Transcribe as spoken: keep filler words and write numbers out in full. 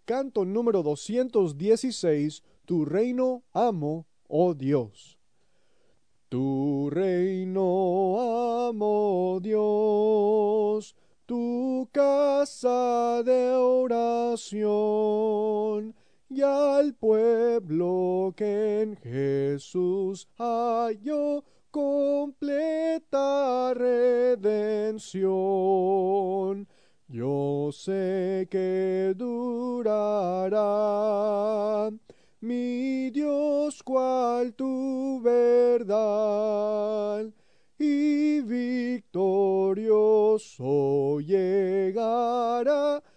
canto número doscientos dieciséis, Tu reino amo, oh Dios. Tu reino amo, Dios, tu casa de oración, y al pueblo que en Jesús halló completa redención. Yo sé que durará, mi Dios, cual tu verdad, y victorioso llegará